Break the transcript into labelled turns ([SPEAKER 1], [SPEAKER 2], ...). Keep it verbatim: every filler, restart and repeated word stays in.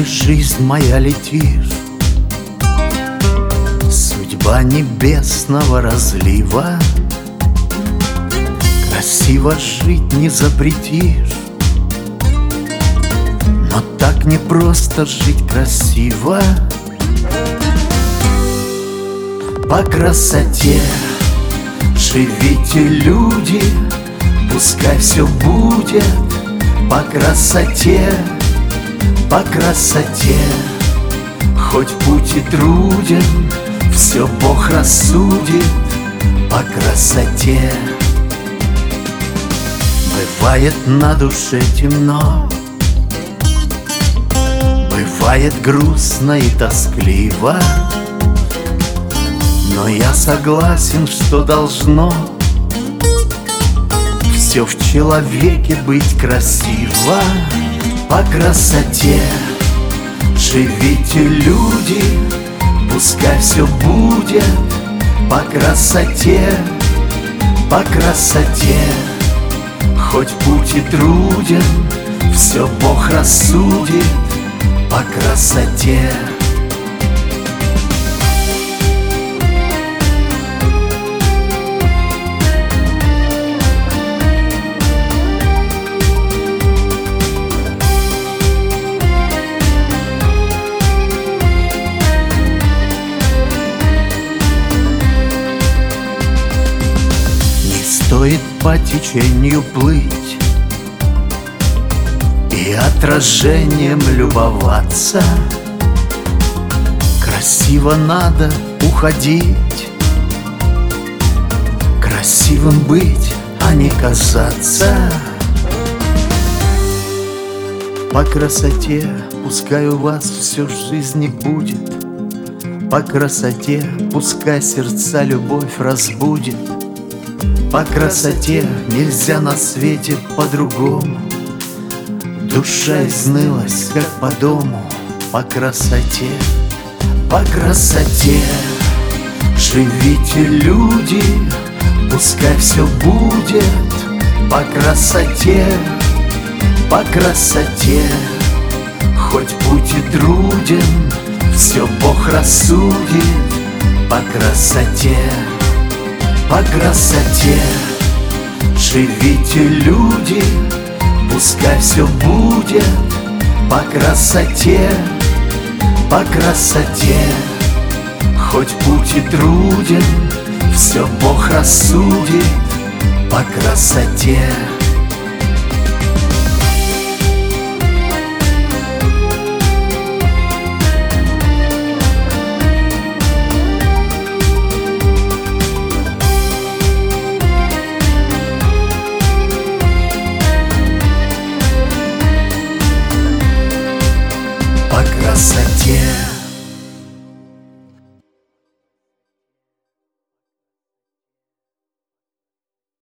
[SPEAKER 1] жизнь моя, летишь, судьба небесного разлива. Красиво жить не запретишь, но так не просто жить красиво. По красоте живите, люди, пускай все будет по красоте, по красоте. Хоть путь и труден, все Бог рассудит по красоте. Бывает на душе темно, бывает грустно и тоскливо, но я согласен, что должно все в человеке быть красиво. По красоте живите, люди, пускай все будет по красоте, по красоте. Хоть путь и труден, все Бог рассудит по красоте. Стоит по течению плыть и отражением любоваться. Красиво надо уходить, красивым быть, а не казаться. По красоте пускай у вас все в жизни будет, по красоте пускай сердца любовь разбудит. По красоте нельзя на свете по-другому, душа изнылась, как по дому. По красоте, по красоте живите, люди, пускай все будет по красоте, по красоте. Хоть путь и труден, все Бог рассудит по красоте. По красоте живите, люди, пускай все будет по красоте, по красоте. Хоть путь и труден, все Бог рассудит по красоте.